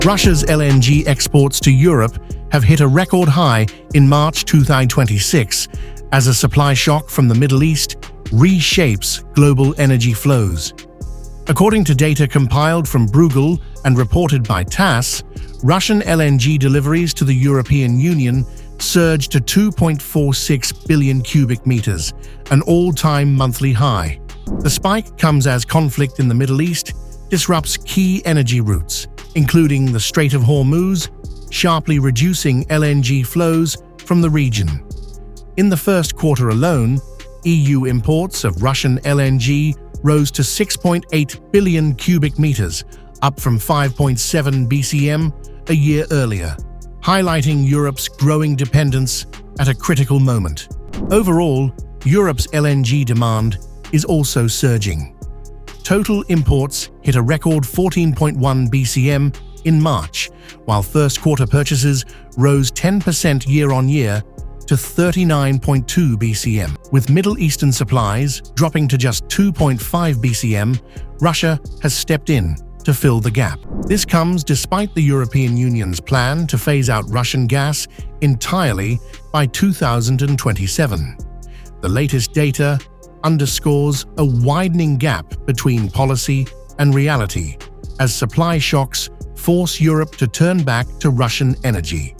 Russia's LNG exports to Europe have hit a record high in March 2026 as a supply shock from the Middle East reshapes global energy flows. According to data compiled from Bruegel and reported by TASS, Russian LNG deliveries to the European Union surged to 2.46 billion cubic meters, an all-time monthly high. The spike comes as conflict in the Middle East disrupts key energy routes, including the Strait of Hormuz, sharply reducing LNG flows from the region. In the first quarter alone, EU imports of Russian LNG rose to 6.8 billion cubic meters, up from 5.7 BCM a year earlier, highlighting Europe's growing dependence at a critical moment. Overall, Europe's LNG demand is also surging. Total imports hit a record 14.1 BCM in March, while first-quarter purchases rose 10% year-on-year to 39.2 BCM. With Middle Eastern supplies dropping to just 2.5 BCM, Russia has stepped in to fill the gap. This comes despite the European Union's plan to phase out Russian gas entirely by 2027. The latest data underscores a widening gap between policy and reality as supply shocks force Europe to turn back to Russian energy.